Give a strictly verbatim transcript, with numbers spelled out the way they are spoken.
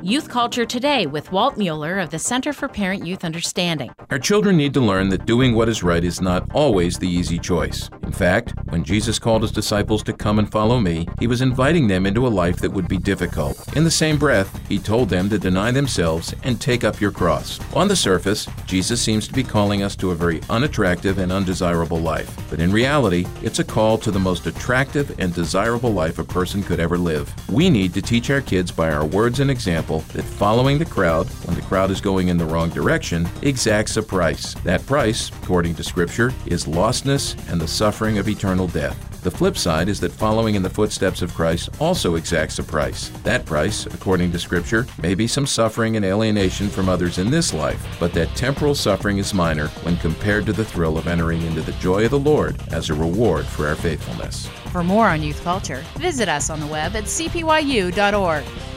Youth Culture Today with Walt Mueller of the Center for Parent-Youth Understanding. Our children need to learn that doing what is right is not always the easy choice. In fact, when Jesus called his disciples to come and follow me, he was inviting them into a life that would be difficult. In the same breath, he told them to deny themselves and take up your cross. On the surface, Jesus seems to be calling us to a very unattractive and undesirable life. But in reality, it's a call to the most attractive and desirable life a person could ever live. We need to teach our kids by our words and example that following the crowd, when the crowd is going in the wrong direction, exacts a price. That price, according to Scripture, is lostness and the suffering of eternal death. The flip side is that following in the footsteps of Christ also exacts a price. That price, according to Scripture, may be some suffering and alienation from others in this life, but that temporal suffering is minor when compared to the thrill of entering into the joy of the Lord as a reward for our faithfulness. For more on youth culture, visit us on the web at c p y u dot org.